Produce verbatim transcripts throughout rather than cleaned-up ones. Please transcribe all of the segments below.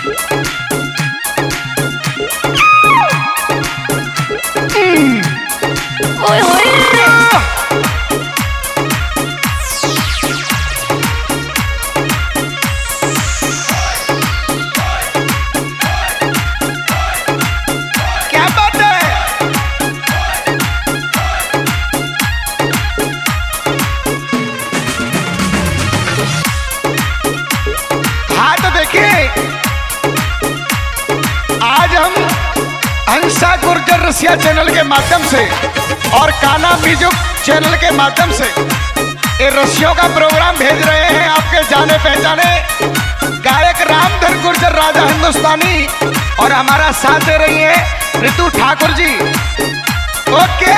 ओए होए क्या बात है। हाँ तो देखिए, आज हम हंसा गुर्जर रसिया चैनल के माध्यम से और काना म्यूजिक चैनल के माध्यम से ये रसियों का प्रोग्राम भेज रहे हैं आपके जाने पहचाने गायक रामधन गुर्जर राजा हिंदुस्तानी, और हमारा साथ दे रही है ऋतु ठाकुर जी। ओके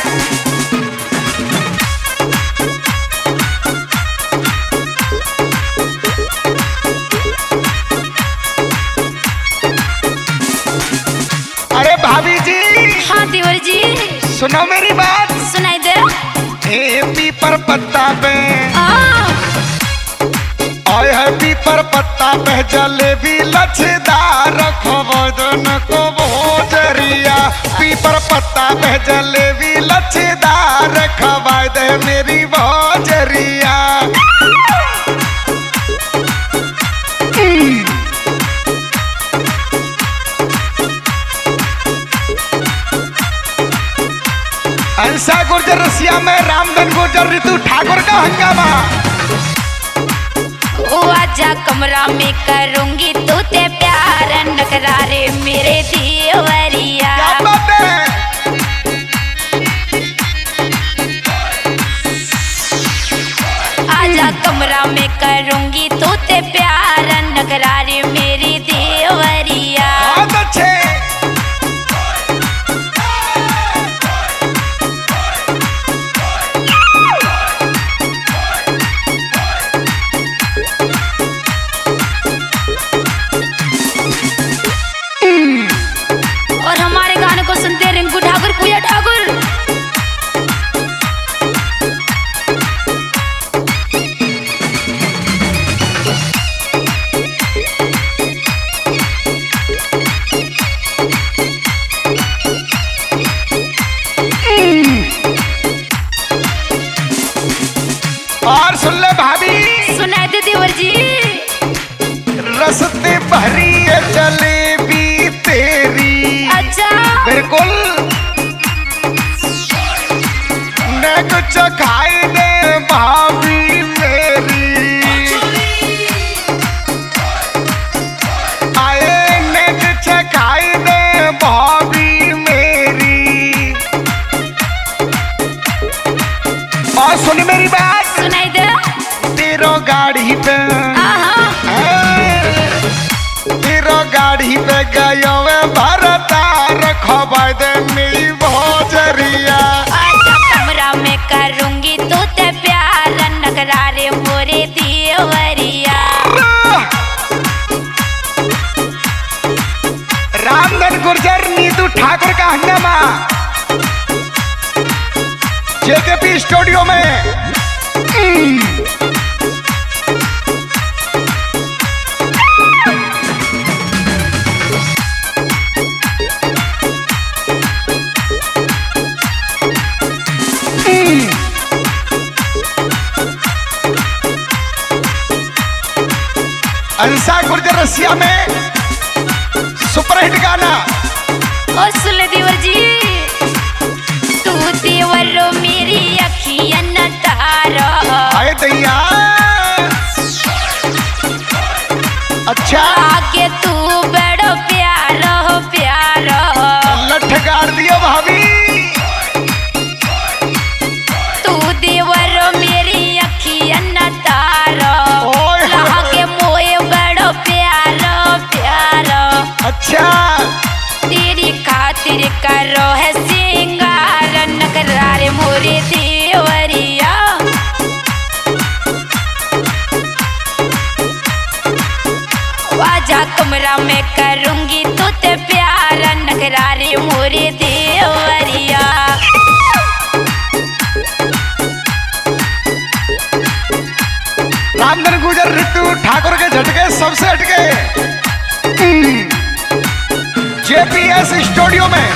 अरे भाभी जी। हाँ देवर जी, सुनो मेरी बात। सुनाई दे। ए पीपर पत्ता पे आ, आए है पीपर पत्ता पे जलेबी लच्छेदार खबदन को भोजरिया। पीपर पत्ता पे जलेबी लच्छेदार खबा दे मेरी भोजरिया। हंसा गुर्जर रसिया में रामधन गुर्जर ऋतु ठाकुर का हंगामा। ओ आजा कमरा में करूंगी तू ते प्यार नखरारे मेरे देवरिया। क्या बात है। आजा कमरा में करूंगी तू ते प्यार नखरारे मेरी देवरिया। बहुत अच्छे। और हमारे गाने को सुनते रिंकू ठाकुर, पूजा ठाकुर। और सुन ले भाभी। सुनाई दे देवर जी। रस्ते भरी है जलेबी तेरी। अच्छा बिल्कुल ने कुछ खाई दे भाभी मेरी। आए ने कुछ खाई दे भाभी मेरी। और सुन मेरी बात। सुनाई दे। तेरो गाड़ी पे आहा तेरो गाड़ी पे गयो भरता रखबा दे मेरी भोजरिया। आजा कमरा में करूंगी तू ते प्यार नखरारे मोरे देवरिया। रामधन गुर्जर नीतू ठाकुर का हंगामा जेकेपी स्टूडियो में। हंसा गुर्जर रसिया में सुपरहिट गाना। ओ सुन देवर जी। तू देवरो मेरी अखियन तारा। आए दैया। अच्छा आगे तू बड़ो प्यारो हो प्यारो। लठ गाड़ दियो भाभी। तू देवरो मेरी अखियन तारा। ओए आगे मोए बड़ो प्यारो प्यारो। अच्छा तेरी खातिर करो है सिंगार नखरारे मोरे देवरिया। आजा कमरा में करूंगी तू ते प्यार नखरारे मोरे देवरिया। रामधन गुर्जर ऋतु ठाकुर के झटके सबसे हटके। गणेश स्टूडियो में।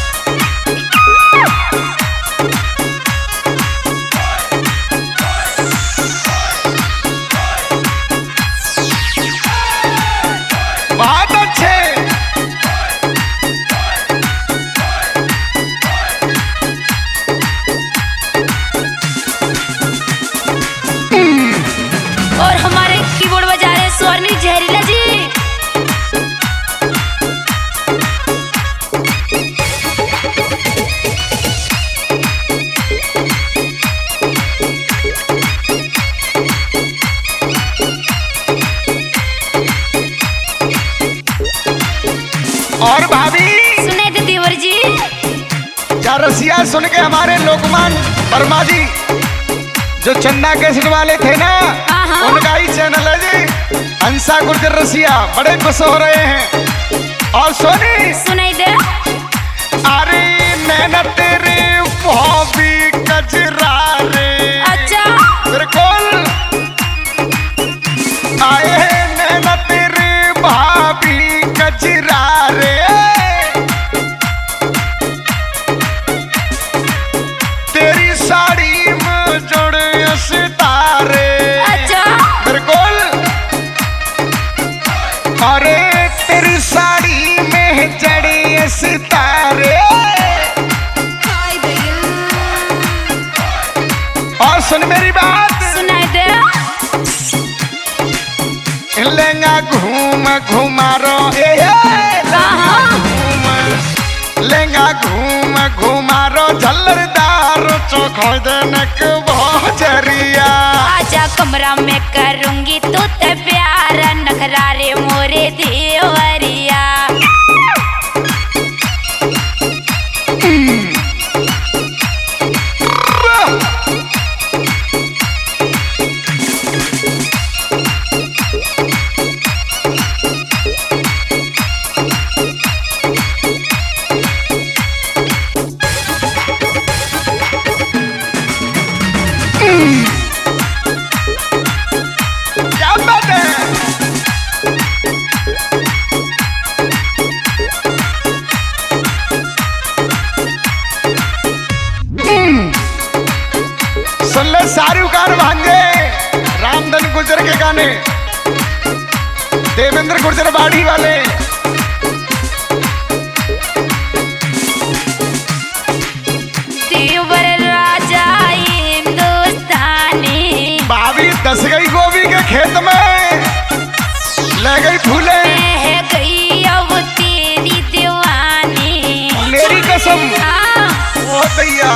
बहुत अच्छे। और हमारे कीबोर्ड बजा रहे स्वर्णी जहरीला जी। और भाभी सुने थे देवर जी। क्या रसिया सुन के हमारे लोकमान वर्मा जी जो चन्ना कैसेट वाले थे ना, हाँ। उनका ही चैनल है जी हंसा गुर्जर रसिया, बड़े खुश हो रहे हैं। और सोनी सुनाई दे। अरे नैना तेरे भाभी कजरा रे। अच्छा बिल्कुल आए हैं नैना तेरे भाभी कजरा रे। तेरी साड़ी में जोड़े सितारे। अच्छा बिल्कुल अरे तेरी साड़ी में जड़े सितारे। और सुन मेरी बात, सुनाई दे। लेंगा घूम घुमारो ए घूम लेंगा घूम घुमारो झल्लरदार चौखो जनक भोजरिया। आजा कमरा में करूंगी तो ते प्यारा नखरा रे मोरे देवरिया। क्या बात है। सुन ले शाहरुख खान भांजे रामधन गुर्जर के गाने, देवेंद्र गुर्जर बाड़ी वाले। देवर राजा हिंदुस्तानी। भाभी दस गई गोभी के खेत में ले गई फूले। मैं गई अब तेरी दीवानी। मेरी कसम हाँ। ओ दैया।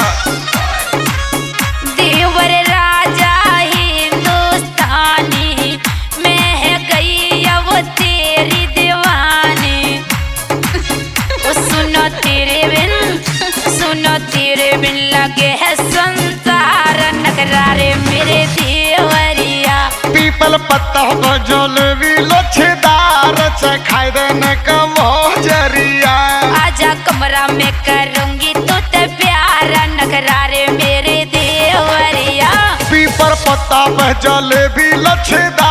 देवर राजा हिंदुस्तानी, मैं गई अब तेरी दीवानी। ओ सुनो तेरे बिन, सुनो तेरे बिन लगे है संसार नखरा रे मेरे देवरिया। पीपल पत्ता बजल भी लच्छेदार खाई देने का मोजरिया। आजा कमरा में करूंगी तो ते प्यारा नखरा रे मेरे देवरिया। पीपर पत्ता बजल भी लच्छेदार